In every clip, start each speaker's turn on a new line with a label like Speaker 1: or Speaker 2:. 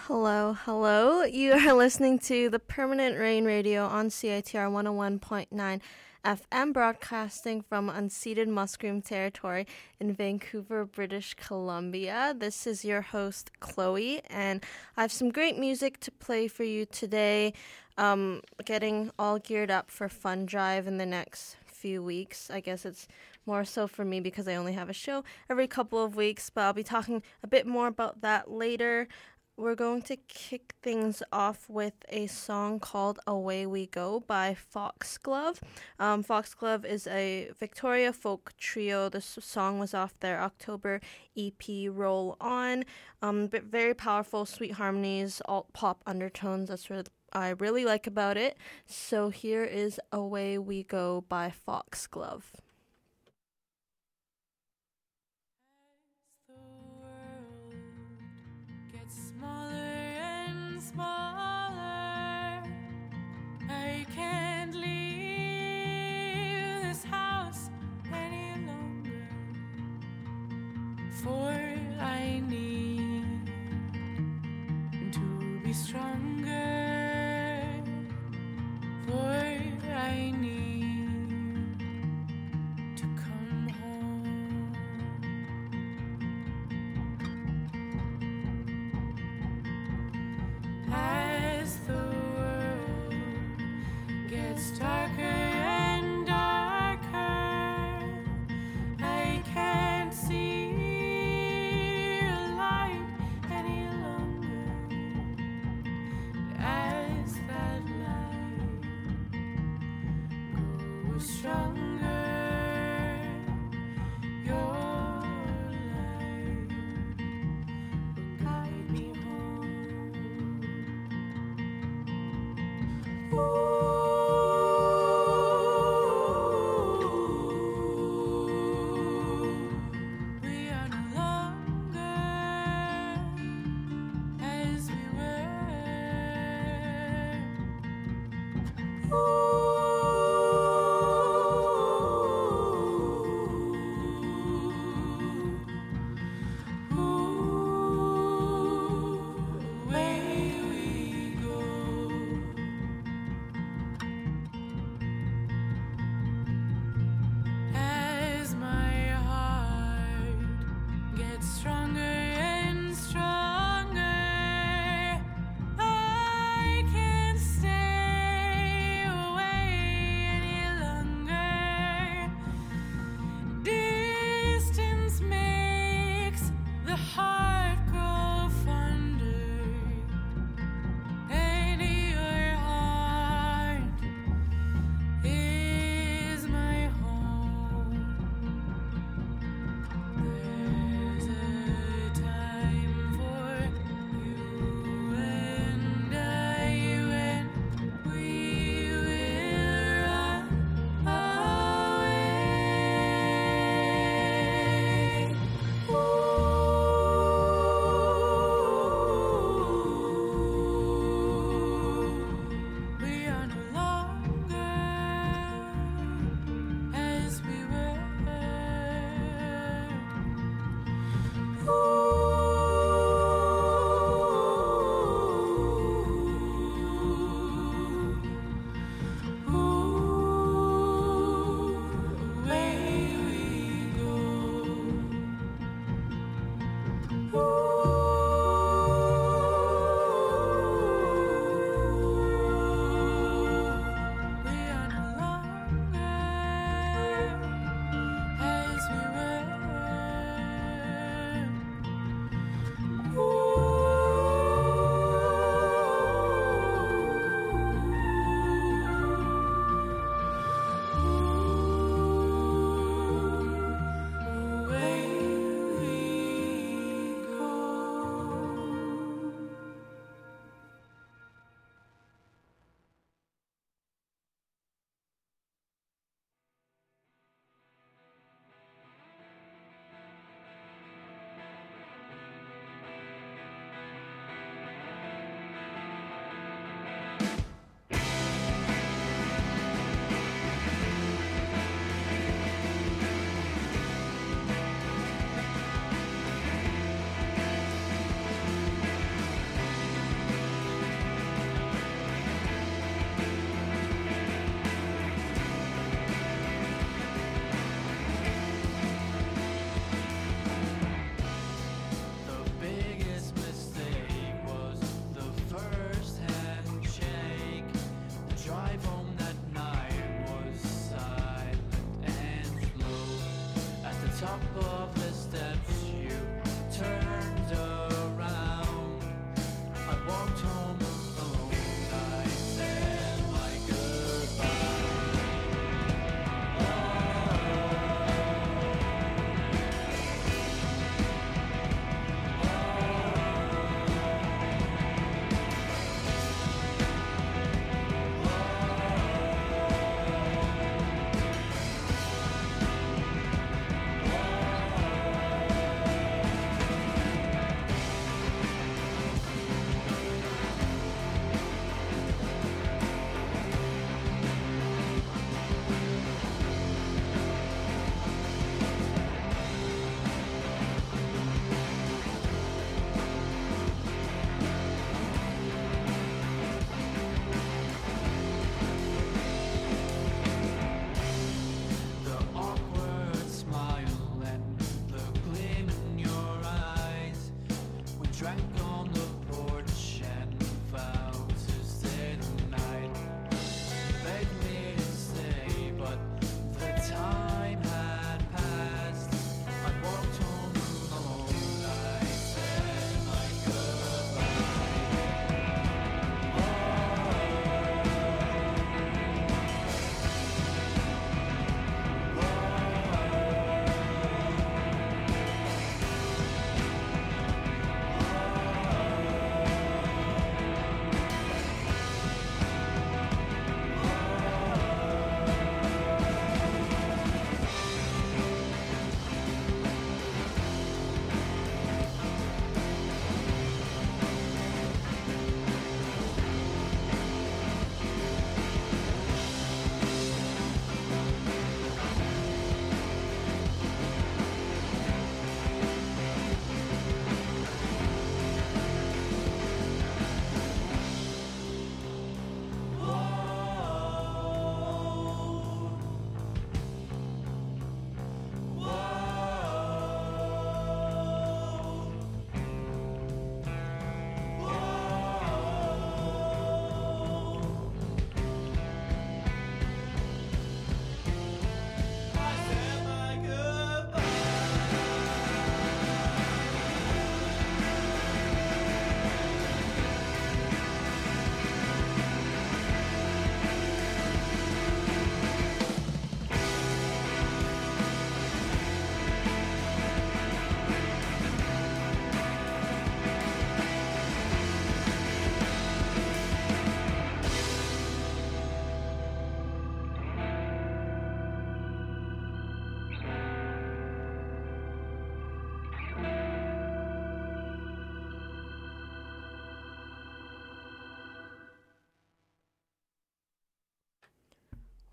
Speaker 1: Hello, hello. You are listening to the Permanent Rain Radio on CITR 101.9 FM, broadcasting from unceded Musqueam territory in Vancouver, British Columbia. This is your host, Chloe, and I have some great music to play for you today. Getting all geared up for Fun Drive in the next few weeks. I guess it's more so for me because I only have a show every couple of weeks, but I'll be talking a bit more about that later. We're going to kick things off with a song called Away We Go by Foxglove. Foxglove is a Victoria folk trio. This song was off their October EP, Roll On. But very powerful, sweet harmonies, alt pop undertones. That's what I really like about it. So here is Away We Go by Foxglove.
Speaker 2: Smaller and smaller, I can't leave this house any longer, for I need to be stronger, for I need to come home. As the world gets darker and darker, I can't see a light any longer. As that light grows stronger, your light will guide me home. We are no longer as we away we go. As my heart gets stronger and stronger, I can't stay away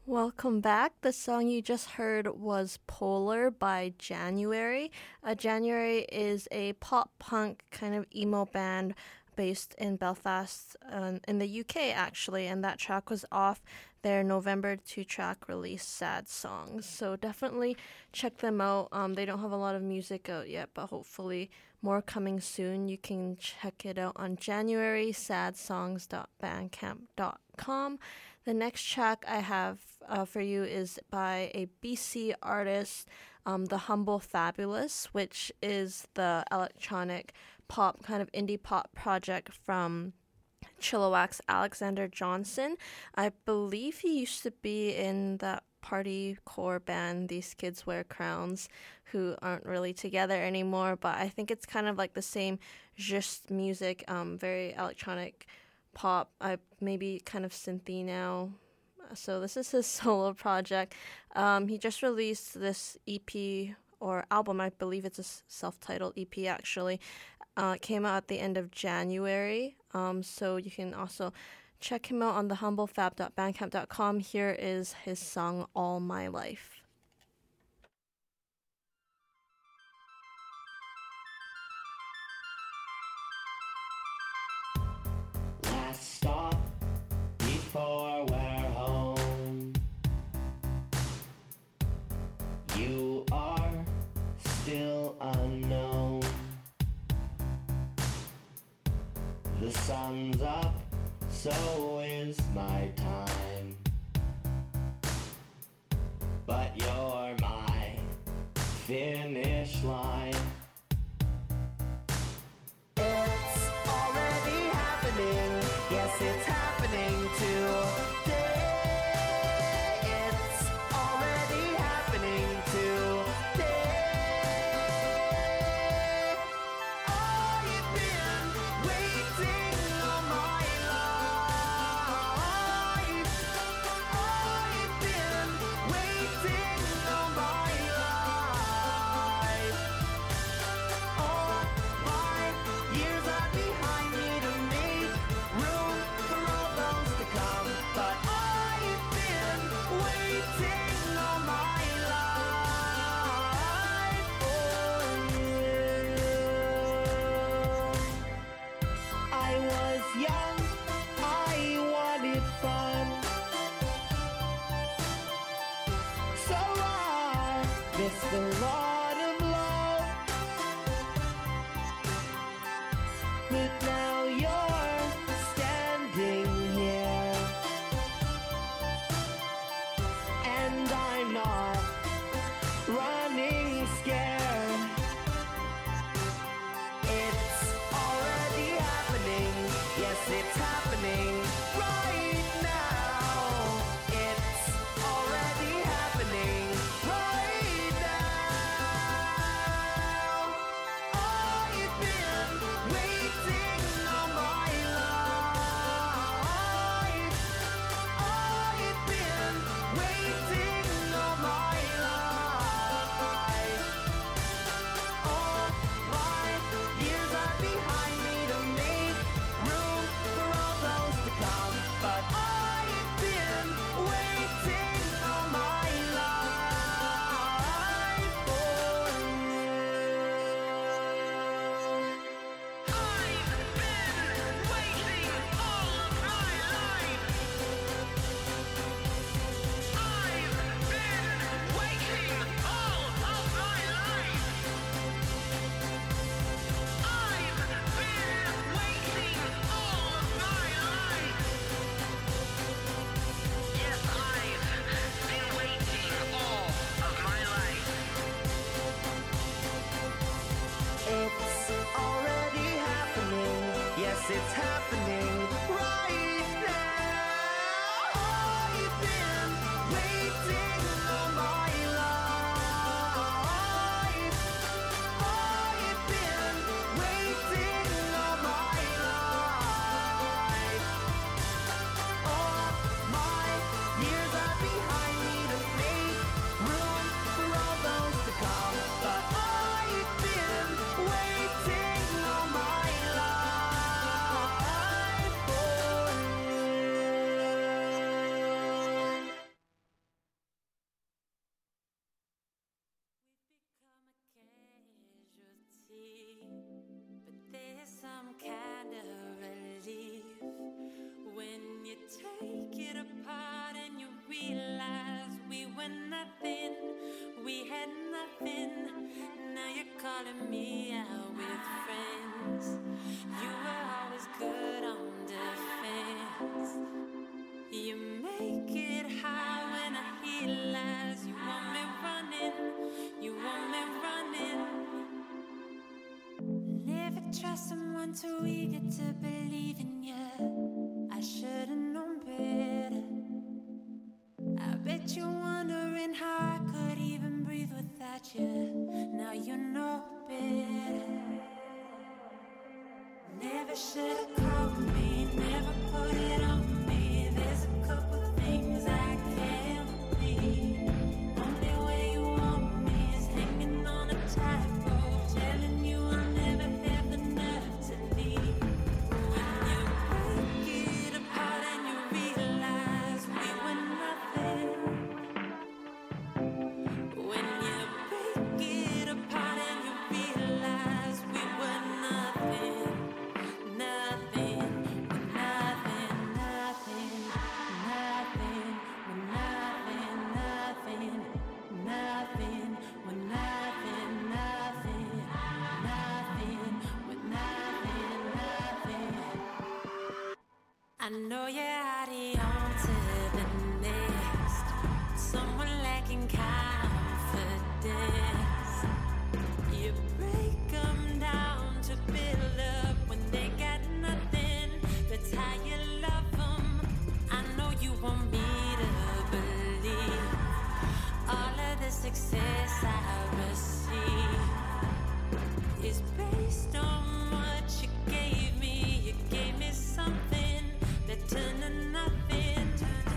Speaker 1: Welcome back. The song you just heard was Polar by January. January is a pop punk kind of emo band based in Belfast, in the UK actually, and that track was off their November 2-track release, Sad Songs. So definitely check them out. They don't have a lot of music out yet, but hopefully more coming soon. You can check it out on January, sadsongs.bandcamp.com. The next track I have for you is by a BC artist, The Humble Fabulous, which is the electronic pop, kind of indie pop project from Chilliwack's Alexander Johnson. I believe he used to be in that party core band, These Kids Wear Crowns, who aren't really together anymore, but I think it's kind of like the same just music, very electronic pop, maybe kind of synthy now. So this is his solo project. He just released this EP or album. I believe it's a self-titled EP actually. It came out at the end of January. So you can also check him out on thehumblefab.bandcamp.com. Here is his song All My Life.
Speaker 3: Last stop before we're home. You are still unknown. The sun's up, so is my time. But you're my finish line. It's already happening. Yes, it's happening today. It's already happening today. Oh, you've been waiting all my life. Oh, you've been waiting all my life. All my years are behind me to make room for all those to come. But I've been waiting all my life for you. I was young, I wanted fun, so I missed a lot of love. But now you're standing here, and I'm not running scared. It's already happening. Yes, it's happening right now. It's already happening right now. Oh, you've been waiting all my life. Oh, you've been waiting all my life. All my years are behind me to make room for all those to come. But I've been waiting all my life for you. I've been waiting all of my life. I've been waiting all of my life. I've been waiting all of my life. Yes, I've been waiting all of my life. It's already happening. Yes, it's happening right now. I've been waiting all my life. I've been waiting all my life. All my years are behind me to make room for all those to come. But I've been waiting all my life for
Speaker 2: me out with friends. You were always good on defense. You make it high when I hear lies. You want me running, you want me running. Never trust someone too eager to believe in you. I should've known better. I bet you're wondering how I could even breathe without you. Now you know better. Never should've called me, never put it on me. There's a couple things I can't believe. Only way you want me is hanging on a tightrope, telling you I'll never have the nerve to leave. When you break it apart and you realize we were nothing. When you break it apart and you realize we were nothing. Nothing, we're nothing, nothing, nothing, we're nothing, nothing, nothing, we're nothing, nothing, nothing, we're nothing, nothing. I know you're already on to the next, someone lacking confidence. You break them down to build up when they got nothing. That's how you love them. I know you want me to believe all of the success I receive is based on what you gave me. You gave me something that turned to nothing.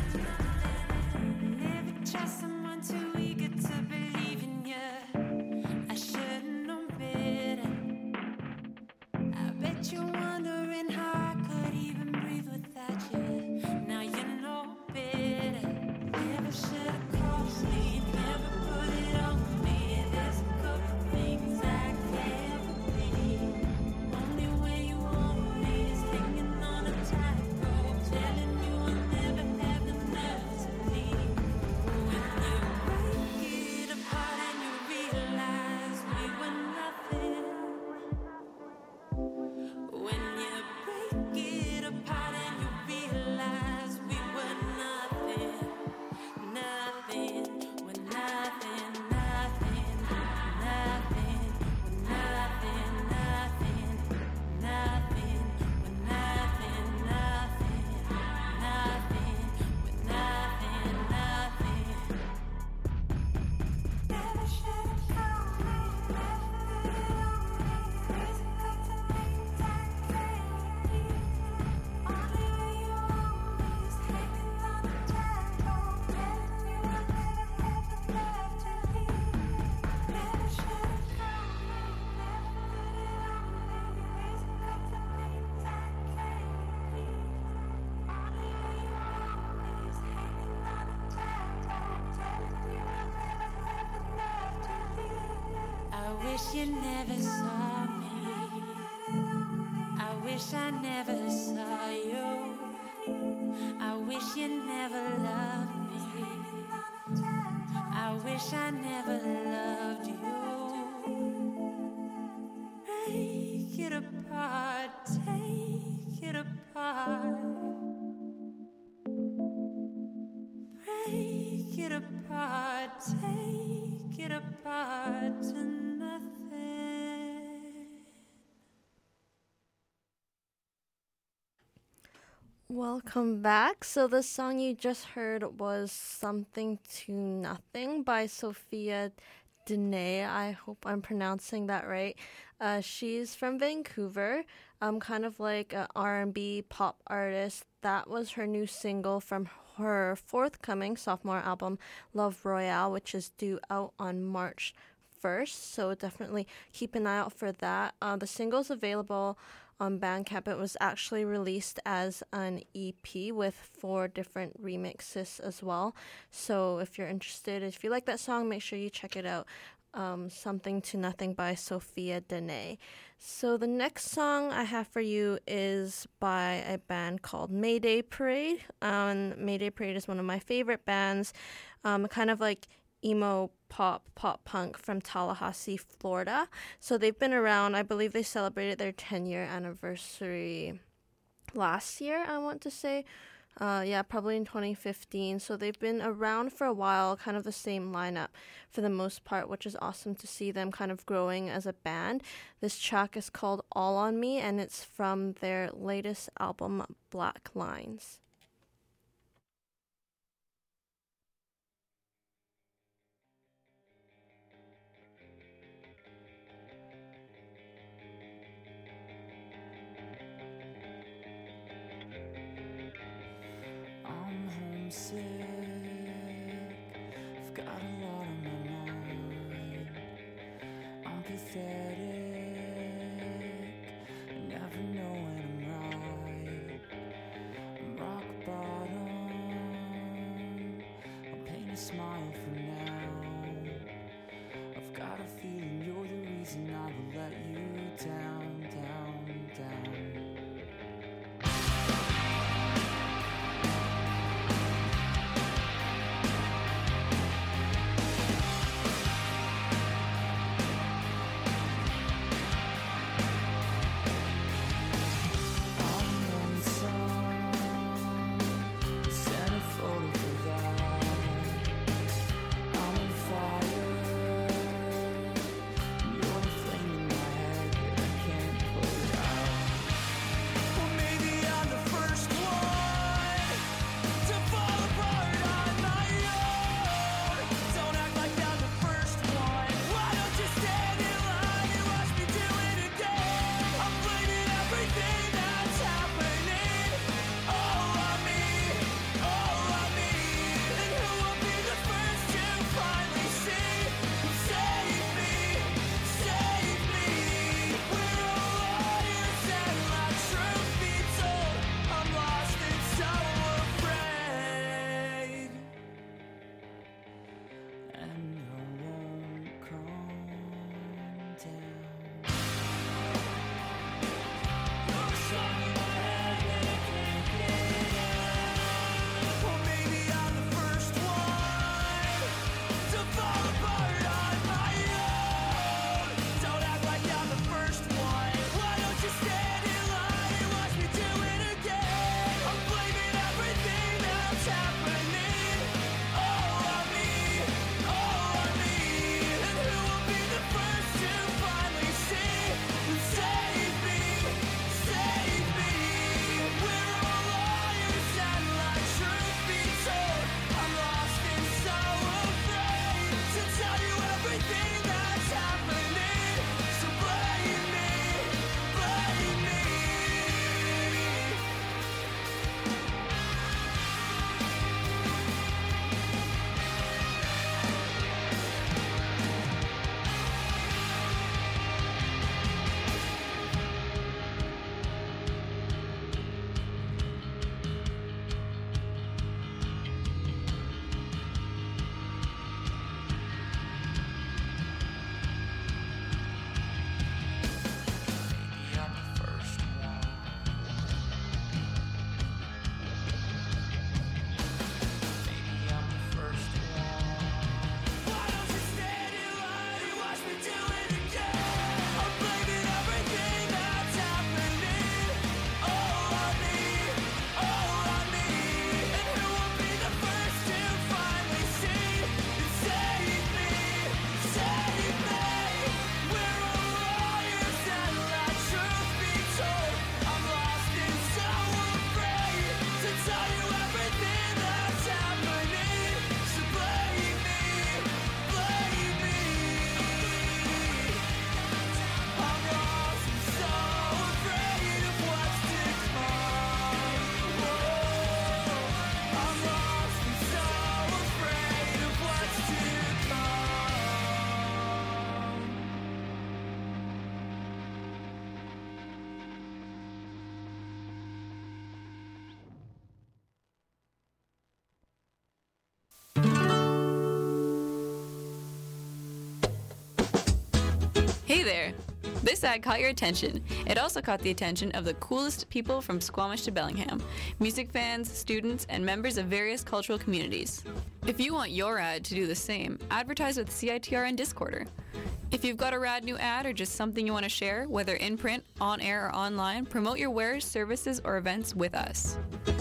Speaker 2: Never trust someone too eager to believe in you. I should've known better. I bet you're wondering how I could even breathe without you. Now you know better. Never should've called me, never put it on me. There's a couple things I can't believe. Only way you want me is hanging on a tightrope, telling you I'll never have the nerve to leave. When you break it apart and you realize we were nothing. When you break it apart and you realize we were nothing. Nothing, we're nothing, nothing, nothing, we're nothing, nothing, nothing, we're nothing, nothing, nothing, we're nothing, nothing. Never should've called me, never put it on me. There's a couple things I can't believe. Only way you want me is hanging on a tightrope, telling you I'll never have the nerve to leave. Never should've called me, never put it on me. There's a couple things I can't believe. Only way you want me is hanging on a tightrope, telling you I'll never have the nerve to leave. I wish you never saw me. I wish I never saw you. I wish you never loved me. I wish I never loved you. Break it apart, take it apart. Break it apart, take it apart to nothing.
Speaker 1: Welcome back. So the song you just heard was Something to Nothing by Sophia Dene. I hope I'm pronouncing that right. She's from Vancouver, kind of like an R&B pop artist. That was her new single from her forthcoming sophomore album, Love Royale, which is due out on March 1st. So definitely keep an eye out for that. The single's available on Bandcamp. It was actually released as an EP with 4 different remixes as well. So if you're interested, if you like that song, make sure you check it out. Something to Nothing by Sophia Dene. So the next song I have for you is by a band called Mayday Parade. Mayday Parade is one of my favorite bands, kind of like emo pop punk from Tallahassee, Florida. So they've been around. I believe they celebrated their 10-year anniversary last year, I want to say. Yeah, probably in 2015. So they've been around for a while, kind of the same lineup for the most part, which is awesome to see them kind of growing as a band. This track is called All on Me, and it's from their latest album, Black Lines.
Speaker 4: I'm homesick. I've got a lot on my mind. I'm pathetic. I never know when I'm right. I'm rock bottom. I'll paint a smile for now. I've got a feeling you're the reason I will let you down, down, down.
Speaker 5: Hey there! This ad caught your attention. It also caught the attention of the coolest people from Squamish to Bellingham, music fans, students, and members of various cultural communities. If you want your ad to do the same, advertise with CITR and Discorder. If you've got a rad new ad or just something you want to share, whether in print, on air, or online, promote your wares, services, or events with us.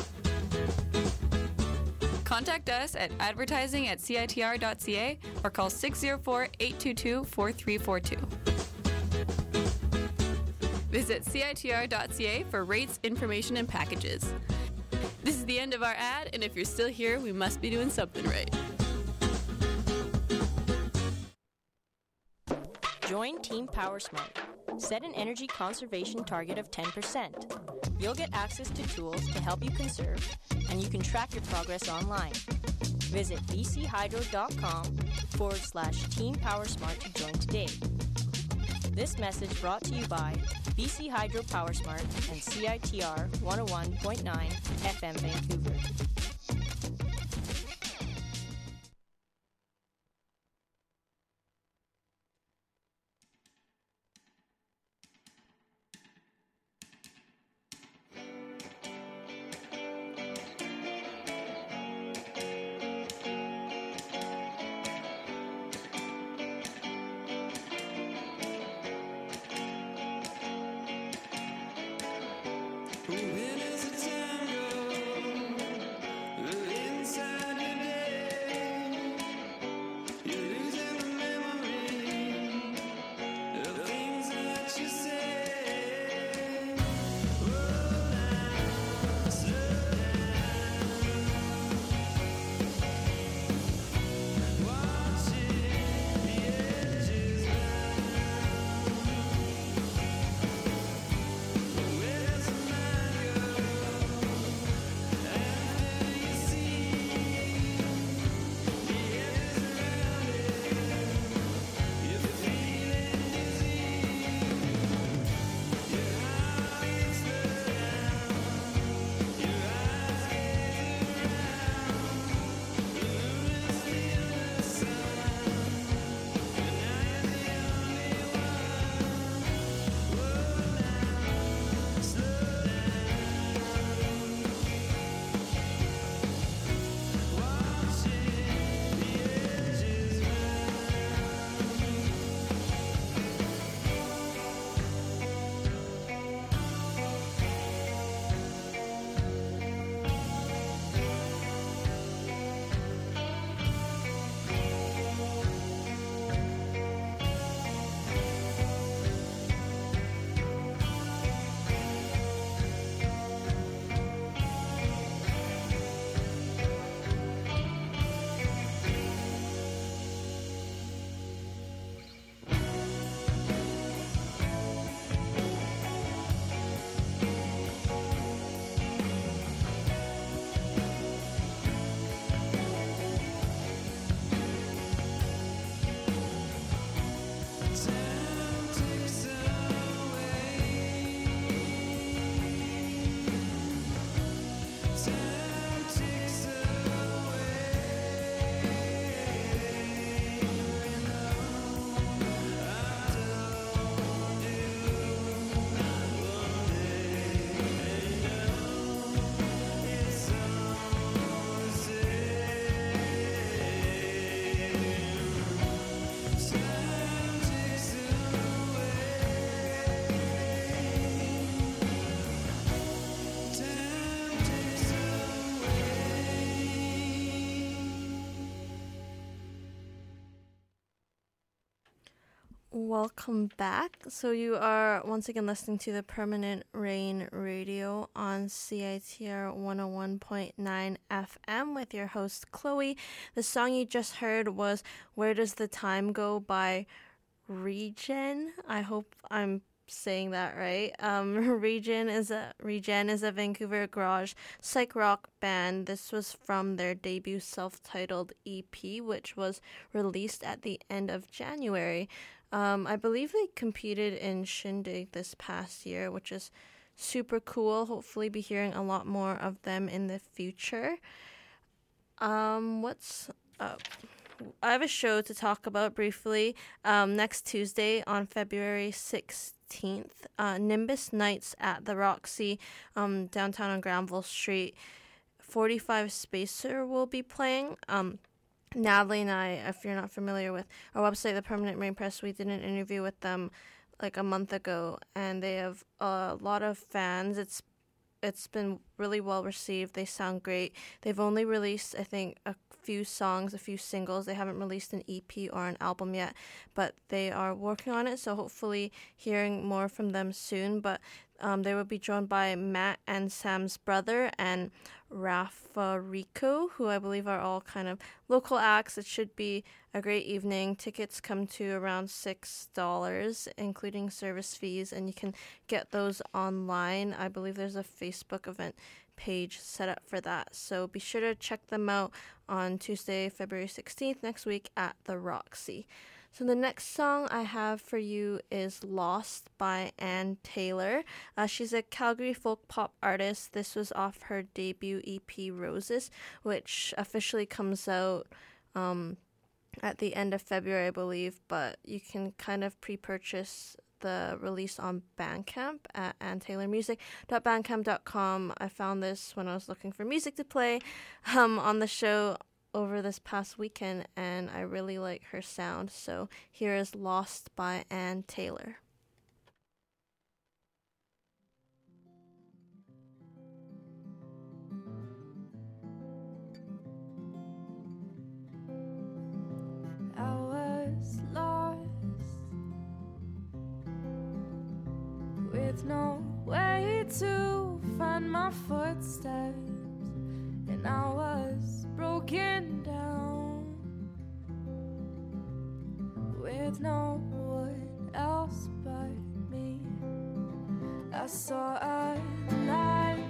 Speaker 5: Contact us at advertising@citr.ca or call 604-822-4342. Visit citr.ca for rates, information, and packages. This is the end of our ad, and if you're still here, we must be doing something right.
Speaker 6: Join Team PowerSmart. Set an energy conservation target of 10%. You'll get access to tools to help you conserve, and you can track your progress online. Visit bchydro.com/Team PowerSmart to join today. This message brought to you by BC Hydro PowerSmart and CITR 101.9 FM Vancouver.
Speaker 4: When is the tango inside your day? You're losing the memory of things that you say. Slow down, slow down. Watching the edges round. Where does the mind go after you see the edges around it? You're feeling dizzy. Your heart beats slow down. Your eyes gaze around. The moon is the other side, and now you're the only one. Whoa, now slow down. Watching the edges time takes away. Time takes away. You know I told you one day, it's all the same. Time takes away. Time takes away.
Speaker 1: Welcome back. So you are once again listening to the Permanent Rain Radio on CITR 101.9 FM with your host Chloe. The song you just heard was Where Does the Time Go by Regen. I hope I'm saying that right. Regen is a Vancouver garage psych rock band. This was from their debut self-titled EP, which was released at the end of January. I believe they competed in Shindig this past year, which is super cool. Hopefully be hearing a lot more of them in the future. What's up? I have a show to talk about briefly. Next Tuesday on February 16th, 16th. Nimbus Nights at the Roxy, downtown on Granville Street. 45 Spacer will be playing. Natalie and I, if you're not familiar with our website, The Permanent Rain Press, we did an interview with them like a month ago, and they have a lot of fans. It's been really well received. They sound great. They've only released, I think, a few songs, a few singles. They haven't released an EP or an album yet, but they are working on it, so hopefully hearing more from them soon. But they will be joined by Matt and Sam's brother and Rafa Rico, who I believe are all kind of local acts. It should be a great evening. Tickets come to around $6, including service fees, and you can get those online. I believe there's a Facebook event page set up for that, so be sure to check them out on Tuesday, February 16th, next week at the Roxy. So the next song I have for you is Lost by Ann Taylor. She's a Calgary folk pop artist. This was off her debut EP, Roses, which officially comes out at the end of February, I believe, but you can kind of pre-purchase the release on Bandcamp at anntaylormusic.bandcamp.com. I found this when I was looking for music to play on the show over this past weekend, and I really like her sound. So here is Lost by Ann Taylor.
Speaker 2: I was lost with no way to find my footsteps, and I was broken down with no one else but me. I saw a light,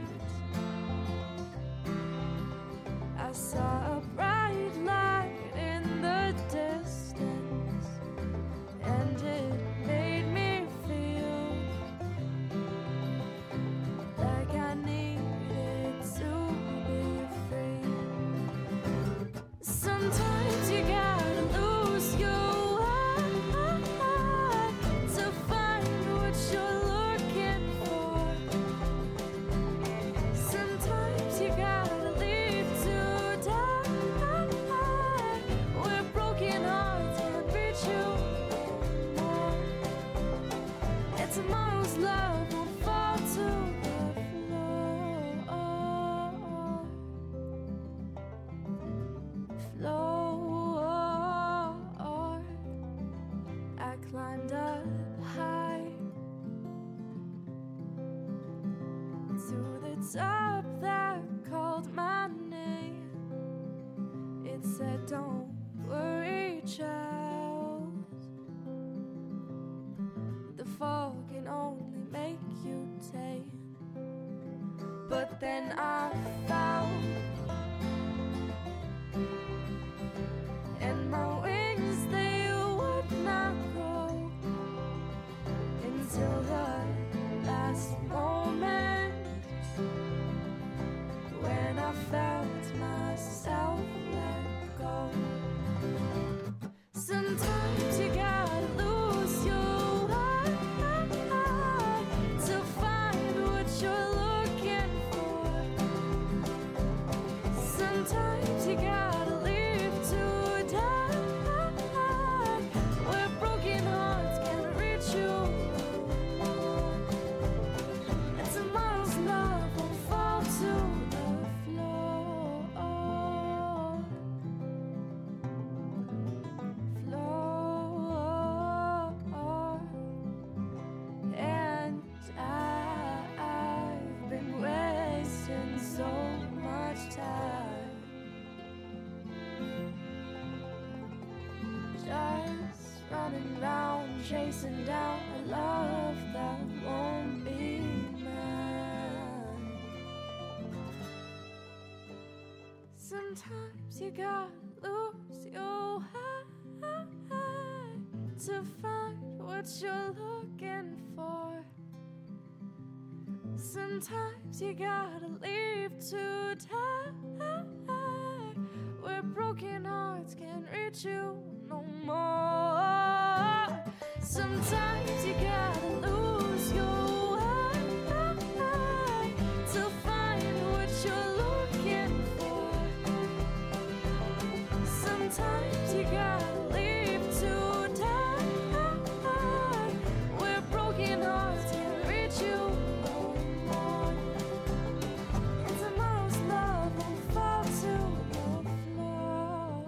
Speaker 2: I saw a bright light in the distance, and it made me feel like I needed to be free. Sometimes you gotta lose your eye to find what you're looking for. Sometimes you gotta leave to die, where broken hearts can't reach you more. And tomorrow's love won't fall to the floor. I climbed up high to the top that called my name. It said, "Don't worry, child. The fall can only make you tame." But then I found, and my wings, they would not grow until the last moment, when I felt myself let go. Sometimes you gotta lose your eye to find what you're looking for. Sometimes you gotta leave to die, where broken hearts can't reach you. And tomorrow's love will fall to the floor. And I've been wasting so much time just running round, chasing down a love that won't be mine. Sometimes you gotta lose your eye to find what you're looking for. Sometimes you gotta leave to die, where broken hearts can't reach you no more. Sometimes you gotta lose close your eyes to find what you're looking for. Sometimes you gotta leave to die, where broken hearts can reach you no more. And tomorrow's love will fall to the floor.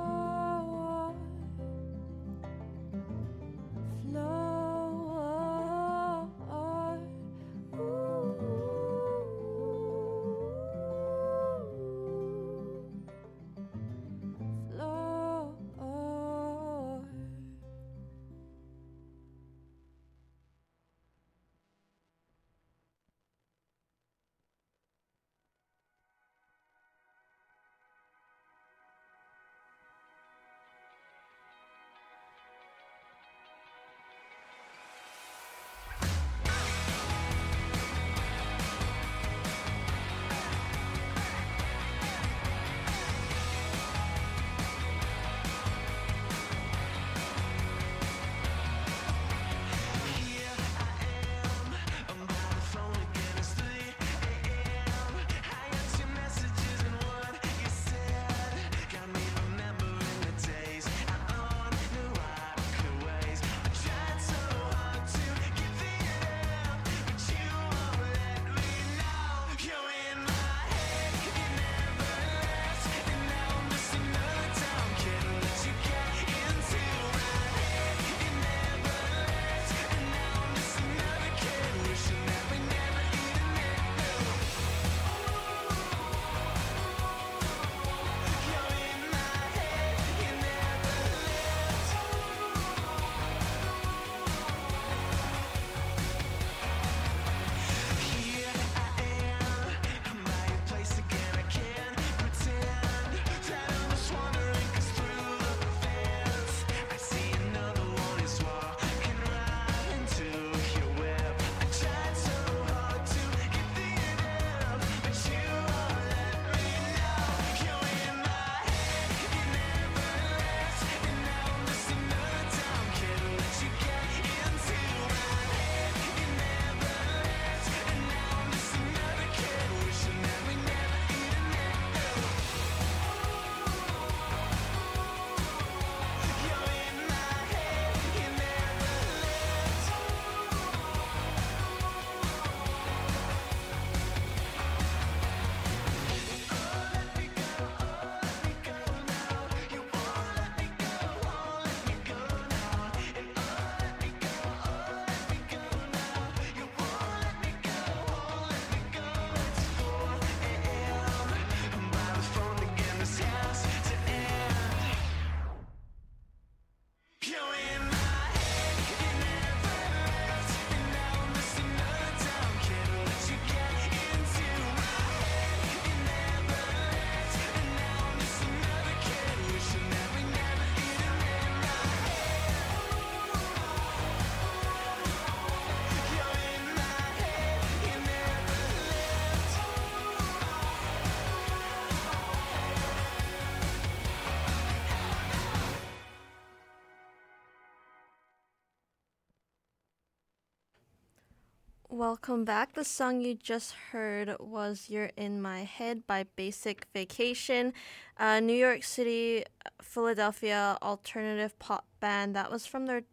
Speaker 1: Welcome back. The song you just heard was You're in My Head by Basic Vacation, New York City, Philadelphia alternative pop band. That was from their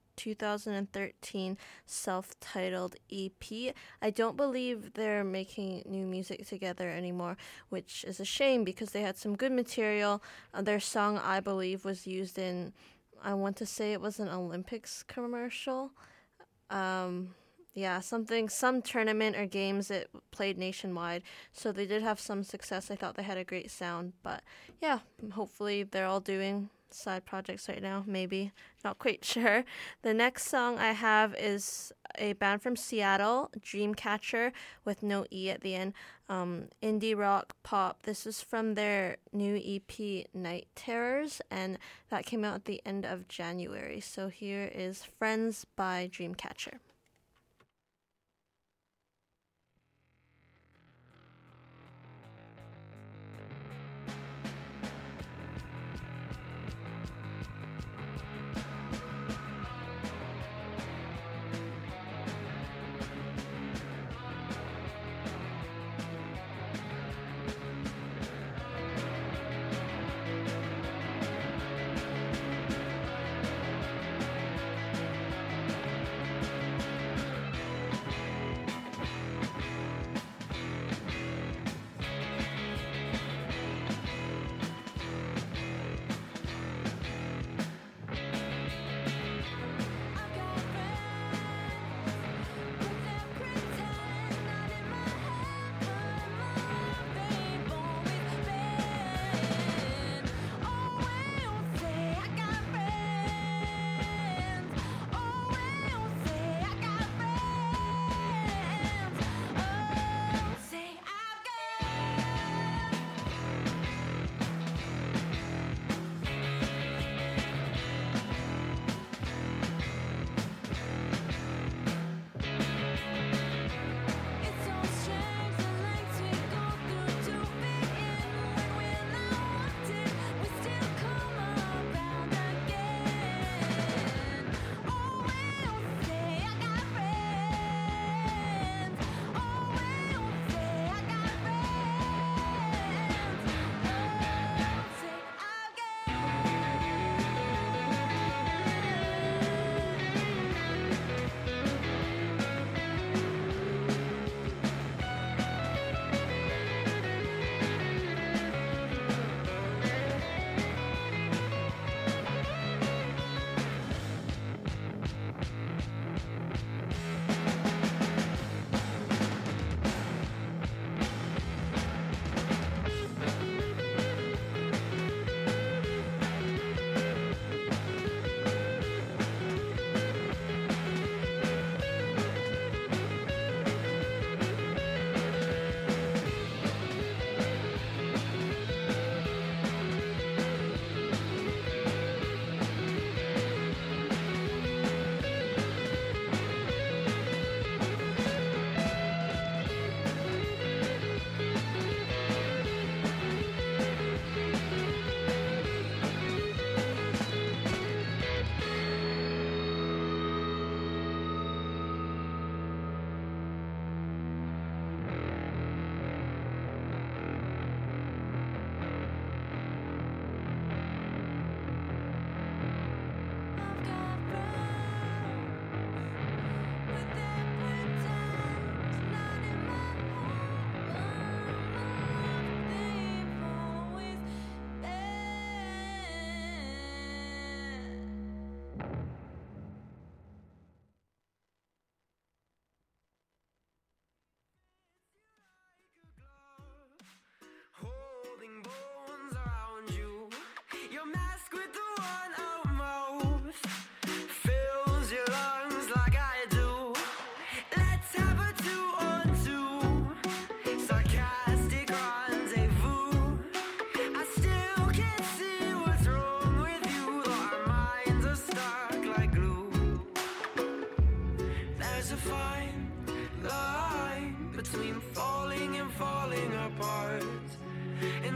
Speaker 1: 2013 self-titled EP. I don't believe they're making new music together anymore, which is a shame because they had some good material. Their song, I believe, was used in, I want to say it was an Olympics commercial. Yeah, some tournament or games it played nationwide. So they did have some success. I thought they had a great sound. But yeah, hopefully they're all doing side projects right now. Maybe. Not quite sure. The next song I have is a band from Seattle, Dreamcatcher, with no E at the end. Indie rock pop. This is from their new EP, Night Terrors. And that came out at the end of January. So here is Friends by Dreamcatcher.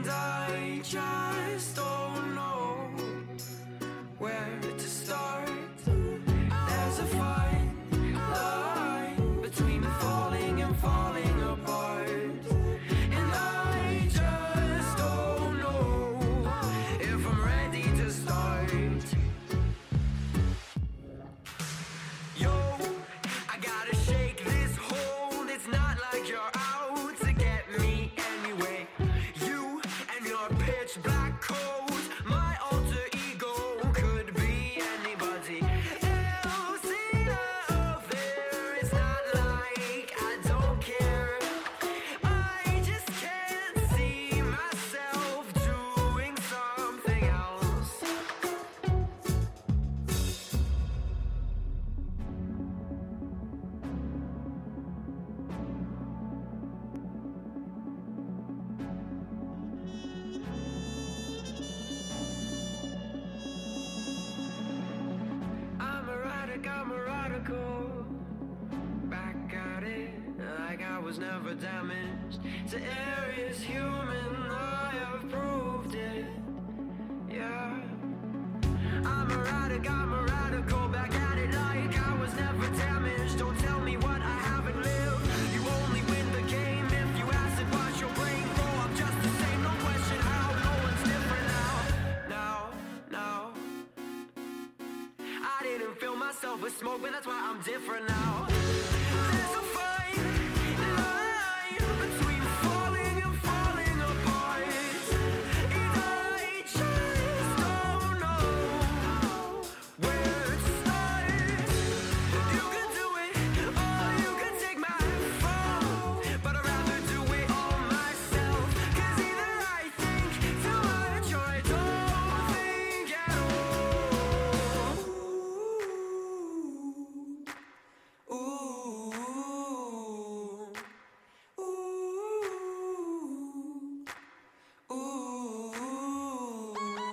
Speaker 4: I just don't know where to start. There's a fine line between falling and falling apart, and I just don't know if I'm ready to start. Yo, I gotta shake this hold. It's not like you're out to get me anyway. You and your pitch black coat, my alter ego could be anybody else out there. It's not like I don't care. I just can't see myself doing something else. I'm a radical. Back at it, like I was never damaged. To areas human, I have proved it. Yeah. I'm a radical. Back at it, like I was never damaged. Don't tell me what I haven't lived. You only win the game if you acid wash your brain. Grow up just the same, no question how. No one's different now. I didn't fill myself with smoke, but that's why I'm different now. There's a fine line between falling and falling apart, and I just don't know where to start. You can do it, or you can take my fall, but I'd rather do it all myself. 'Cause either I think too much or I don't think at all. Ooh, ooh, ooh,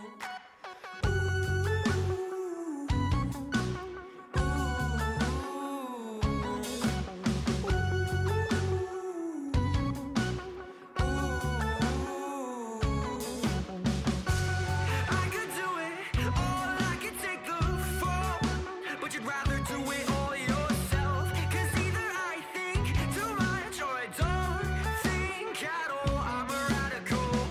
Speaker 4: I could do it, or I could take the fall, but you'd rather do it all yourself. 'Cause either I think too much or I don't think at all. I'm a radical.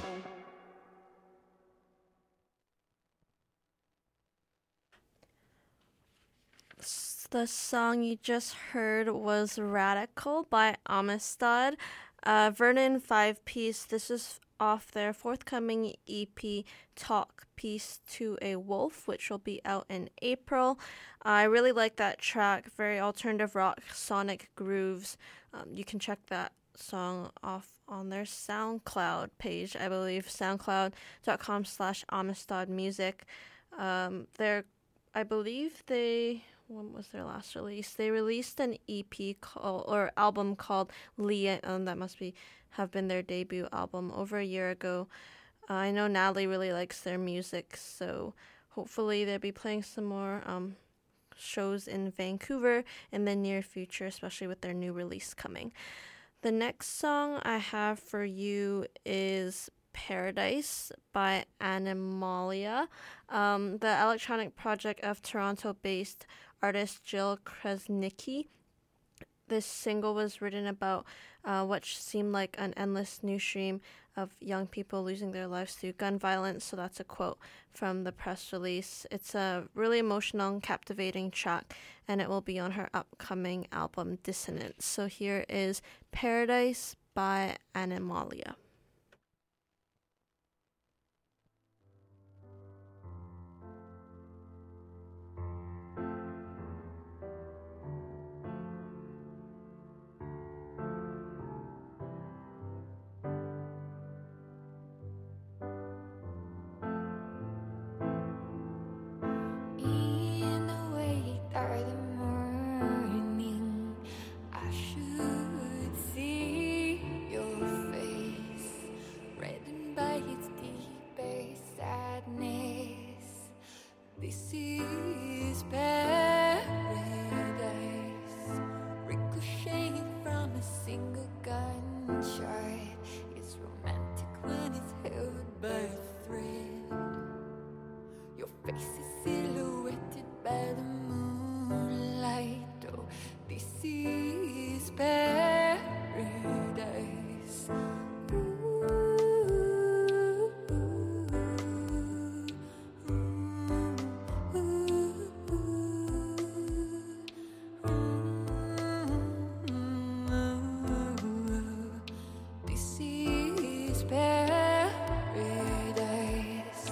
Speaker 1: The song you just heard was Radical by Amistad. Vernon 5-piece. This is off their forthcoming EP, Talk Peace to a Wolf, which will be out in April. I really like that track. Very alternative rock, sonic grooves. You can check that song off on their SoundCloud page, I believe, soundcloud.com/Amistad Music. I believe when was their last release? They released an EP or album called Leah, and that must have been their debut album over a year ago. I know Natalie really likes their music, so hopefully they'll be playing some more shows in Vancouver in the near future, especially with their new release coming. The next song I have for you is Paradise by Animalia, the electronic project of Toronto-based artist Jill Kresnicki. This single was written about what seemed like an endless new stream of young people losing their lives through gun violence, so that's a quote from the press release. It's a really emotional and captivating track, and it will be on her upcoming album Dissonance. So here is Paradise by Animalia.
Speaker 2: In the wake of the morning, I should see your face.
Speaker 7: paradise.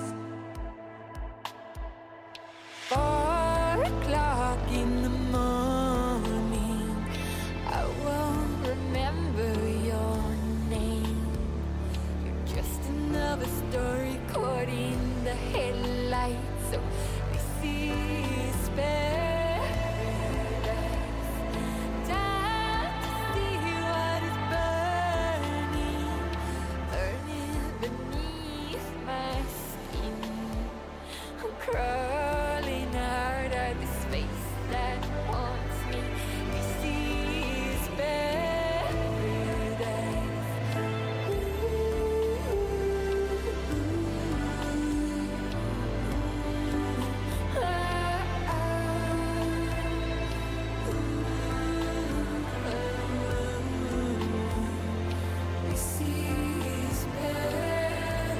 Speaker 7: 4 o'clock in the morning, I won't remember your name. You're just another story caught in the headlights. So this is paradise. Time to see what is burning, burning beneath my skin. I'm crawling out of the space that haunts me. This is paradise. This is paradise.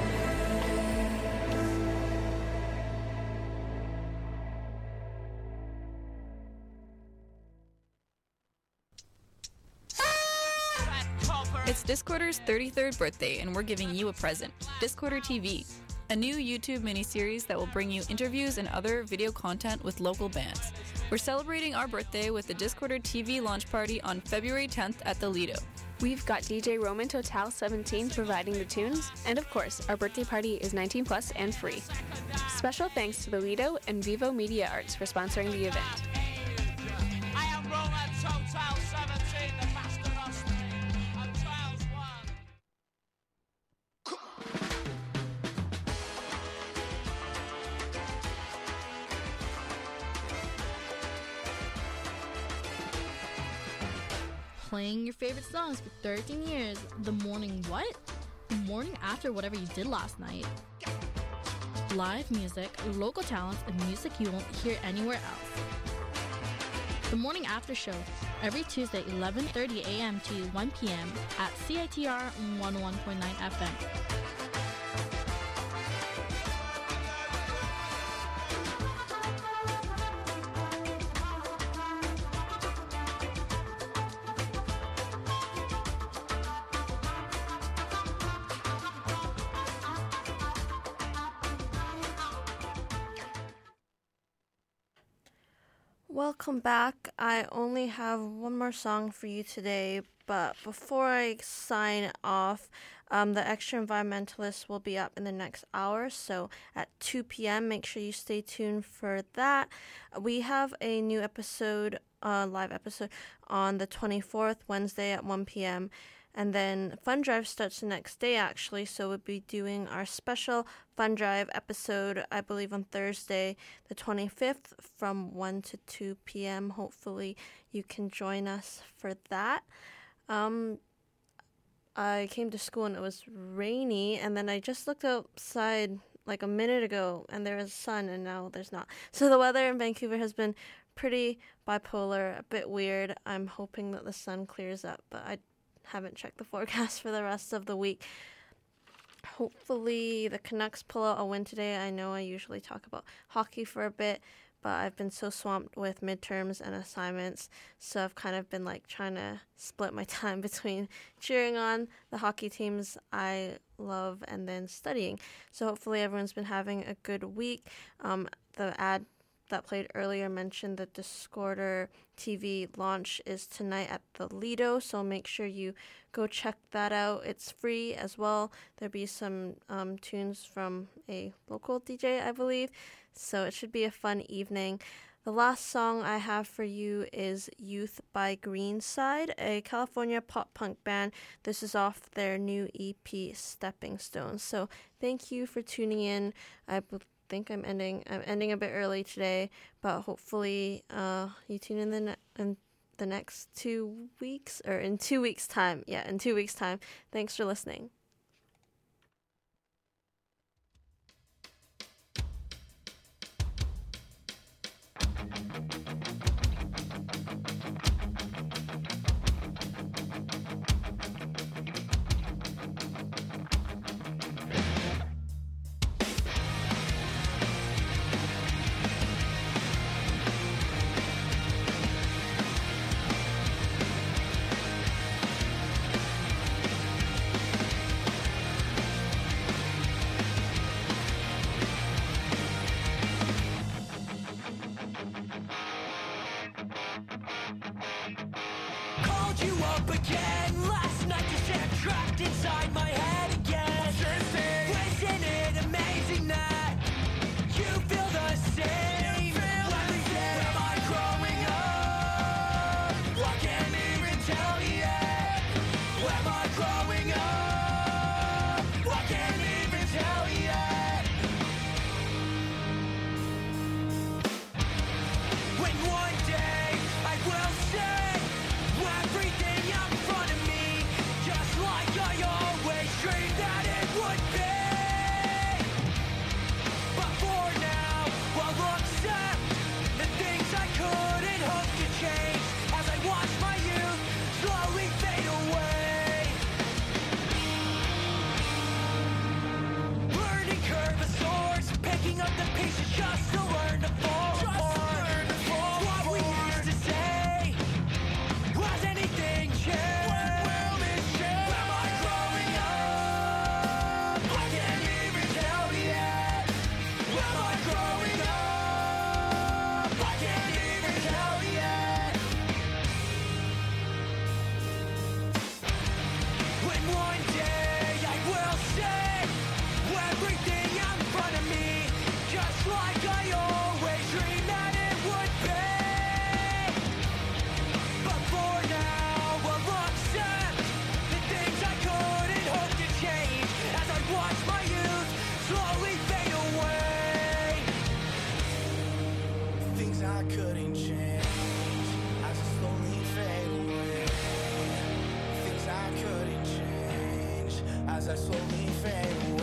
Speaker 5: It's Discorder's 33rd birthday, and we're giving you a present. Discorder TV, a new YouTube miniseries that will bring you interviews and other video content with local bands. We're celebrating our birthday with the Discorder TV launch party on February 10th at the Lido.
Speaker 8: We've got DJ Roman Total 17 providing the tunes, and of course, our birthday party is 19 plus and free. Special thanks to the Lido and Vivo Media Arts for sponsoring the event.
Speaker 9: I am Roman Total 17, the master of string, and trials one.
Speaker 10: Playing your favorite songs for 13 years. The morning what? The morning after whatever you did last night. Live music, local talents, and music you won't hear anywhere else. The Morning After Show, every Tuesday 11:30 a.m. to 1 p.m. at CITR 101.9 FM.
Speaker 1: Welcome back. I only have one more song for you today, but before I sign off, the Extra Environmentalist will be up in the next hour, so at 2 p.m., make sure you stay tuned for that. We have a new episode, live episode, on the 24th, Wednesday at 1 p.m., and then Fun Drive starts the next day, actually, so we'll be doing our special Fun Drive episode, I believe, on Thursday, the 25th, from 1 to 2 p.m. Hopefully you can join us for that. I came to school and it was rainy, and then I just looked outside like a minute ago, and there was sun, and now there's not. So the weather in Vancouver has been pretty bipolar, a bit weird. I'm hoping that the sun clears up, but I haven't checked the forecast for the rest of the week. Hopefully the Canucks pull out a win today. I know I usually talk about hockey for a bit, but I've been so swamped with midterms and assignments, so I've kind of been like trying to split my time between cheering on the hockey teams I love and then studying. So hopefully everyone's been having a good week. The ad that played earlier mentioned that the Discorder TV launch is tonight at the Lido, so make sure you go check that out. It's free as well. There'll be some tunes from a local DJ, I believe, so it should be a fun evening. The last song I have for you is Youth by Greenside, a California pop-punk band. This is off their new EP, Stepping Stones. So thank you for tuning in. I think I'm ending a bit early today, but hopefully you tune in the next 2 weeks, or in 2 weeks' time. Yeah, in 2 weeks' time. Thanks for listening.
Speaker 4: up again. Last night just am trapped inside my head again. Isn't it amazing that you feel the same? Am I growing up? I can't even tell yet. Am I growing up? I can't even tell yet. When one day I will say everything in front of me, just like I always dreamed that it would be. But for now, I'll accept the things I couldn't hope to change as I watch my youth slowly fade away. Learning curve of swords, picking up the pieces just to learn to fall apart. What we used to say, has anything changed? Am I growing up? I can't even tell yet. Am I growing up? I can't even tell yet. When one day I will say everything in front of me, just like I always dreamed that it would be. But for now, I'll accept the things I couldn't hope to change as I watch my youth slowly fade away. Things I couldn't change as I slowly fade away. Things I couldn't change as I slowly fade away.